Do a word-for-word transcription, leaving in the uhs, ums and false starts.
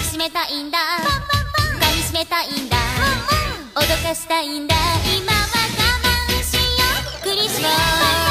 しめたいんだ、噛みしめたいんだ、脅かしたいんだ、今は我慢しようクリスマス